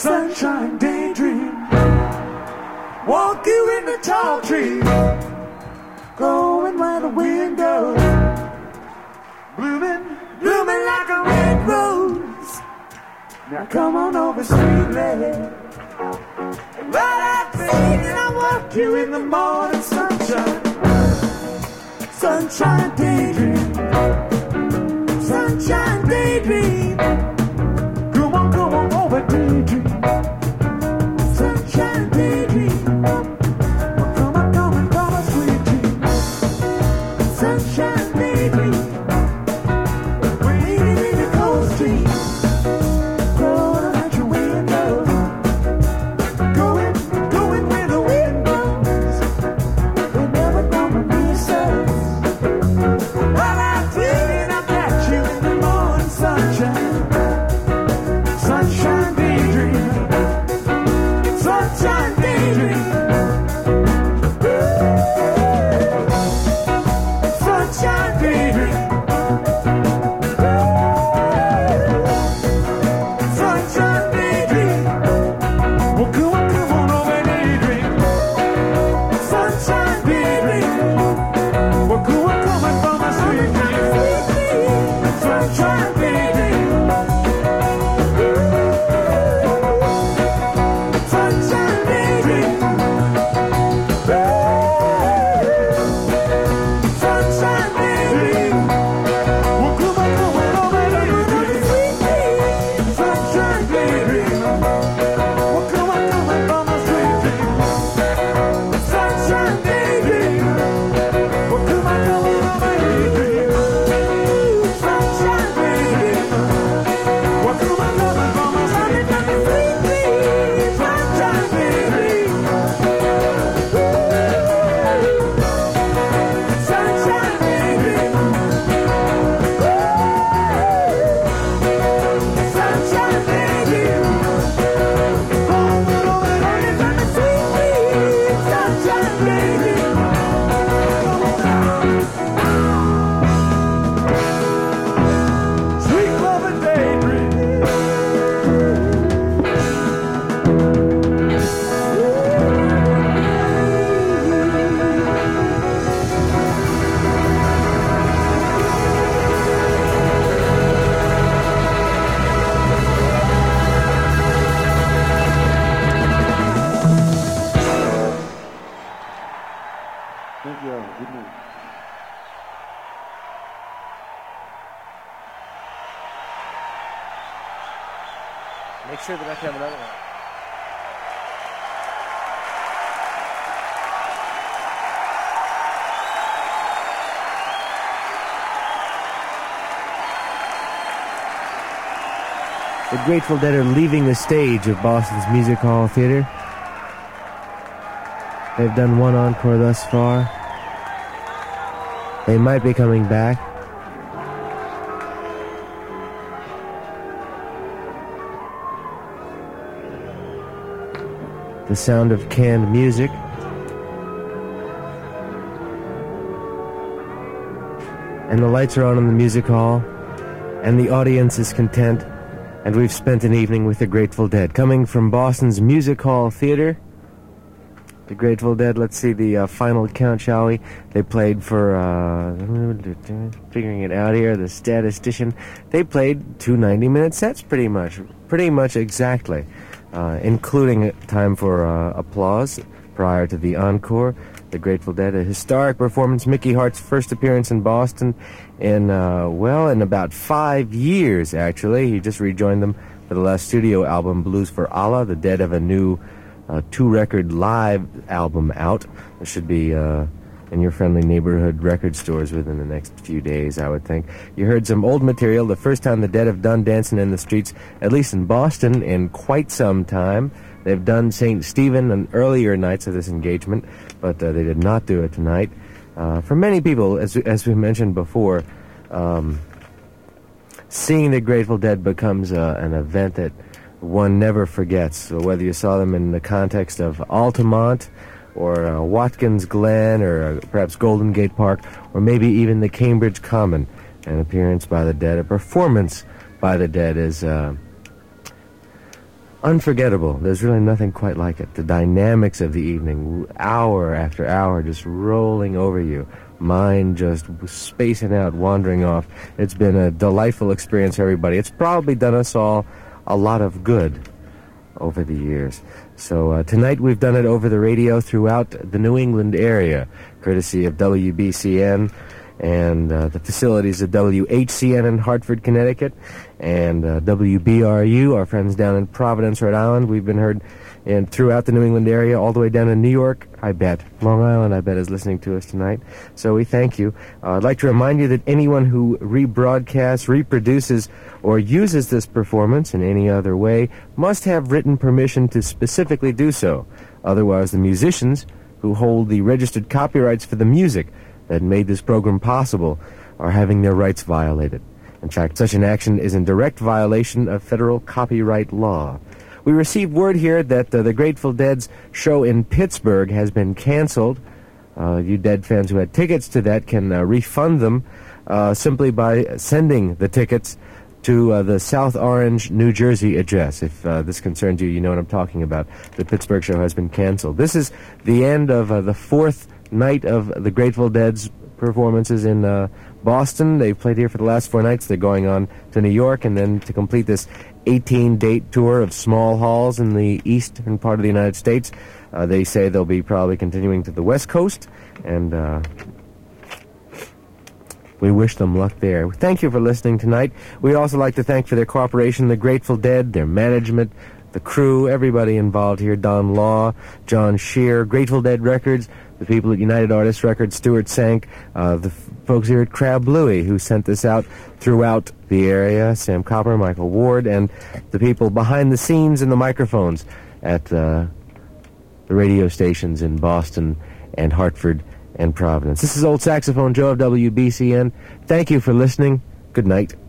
sunshine daydream. Walk you in the tall trees, going where the wind goes, blooming, blooming like a red rose. Now come on over sweetly, right out feet, and I walk you in the morning sunshine. Sunshine daydream, sunshine daydream. Come on over daydream, sunshine daydream. Come on, sweet dream, sunshine daydream. Waiting in the cold stream, crawling out your window, going where the wind blows. We're never gonna miss us. While I'm feeling, I've got you in the morning sunshine. Sunshine daydream, sunshine daydream. Sunshine daydream, sunshine daydream. Well, come on over daydream, sunshine daydream. Well, coming from my sweet dream, sunshine daydream. Sunshine daydream, sunshine daydream. Well, come on over daydream, sunshine daydream. Well, coming from my sweet dream, sunshine daydream. Well, come on over daydream, sunshine daydream. Well, come on from my sweet dream, sunshine daydream. Sunshine daydream, sunshine daydream. Sunshine daydream. Sweet loving daydream. Thank you all. Good night. Make sure that I can have another one. The Grateful Dead are leaving the stage of Boston's Music Hall Theater. They've done one encore thus far. They might be coming back. The sound of canned music. And the lights are on in the music hall. And the audience is content. And we've spent an evening with the Grateful Dead. Coming from Boston's Music Hall Theater, the Grateful Dead, let's see the final count, shall we? They played for, figuring it out here, the statistician. They played 2 90-minute sets pretty much exactly, including time for applause prior to the encore. The Grateful Dead, a historic performance, Mickey Hart's first appearance in Boston in about 5 years, actually. He just rejoined them for the last studio album, Blues for Allah. The Dead have a new 2-record live album out. It should be in your friendly neighborhood record stores within the next few days, I would think. You heard some old material, the first time the Dead have done Dancing in the Streets, at least in Boston, in quite some time. They've done St. Stephen on earlier nights of this engagement, but they did not do it tonight. For many people, as we mentioned before, seeing the Grateful Dead becomes an event that one never forgets. So whether you saw them in the context of Altamont or Watkins Glen or perhaps Golden Gate Park or maybe even the Cambridge Common, an appearance by the Dead, a performance by the Dead is unforgettable. There's really nothing quite like it. The dynamics of the evening, hour after hour, just rolling over you. Mind just spacing out, wandering off. It's been a delightful experience for everybody. It's probably done us all a lot of good over the years. So tonight we've done it over the radio throughout the New England area, courtesy of WBCN and the facilities of WHCN in Hartford, Connecticut, and WBRU, our friends down in Providence, Rhode Island. We've been heard throughout the New England area, all the way down in New York, I bet. Long Island, I bet, is listening to us tonight. So we thank you. I'd like to remind you that anyone who rebroadcasts, reproduces, or uses this performance in any other way must have written permission to specifically do so. Otherwise, the musicians who hold the registered copyrights for the music that made this program possible are having their rights violated. In fact, such an action is in direct violation of federal copyright law. We received word here that the Grateful Dead's show in Pittsburgh has been canceled. You Dead fans who had tickets to that can refund them simply by sending the tickets to the South Orange, New Jersey address. If this concerns you, you know what I'm talking about. The Pittsburgh show has been canceled. This is the end of the fourth night of the Grateful Dead's performances in Boston. They've played here for the last 4 nights. They're going on to New York, and then to complete this 18-date tour of small halls in the eastern part of the United States, they say they'll be probably continuing to the West Coast, and we wish them luck there. Thank you for listening tonight. We'd also like to thank for their cooperation the Grateful Dead, their management, the crew, everybody involved here, Don Law, John Shear, Grateful Dead Records, the people at United Artists Records, Stuart Sank, the folks here at Crab Louie who sent this out throughout the area, Sam Copper, Michael Ward, and the people behind the scenes and the microphones at the radio stations in Boston and Hartford and Providence. This is Old Saxophone Joe of WBCN. Thank you for listening. Good night.